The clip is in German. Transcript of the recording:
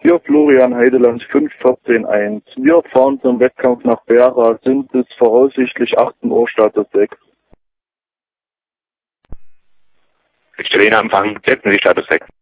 Hier Florian Heideland 514-1. Wir fahren zum Wettkampf nach Bera, sind bis voraussichtlich 18 Uhr Status 6. Victorina Empfang, setzen Sie Status 6.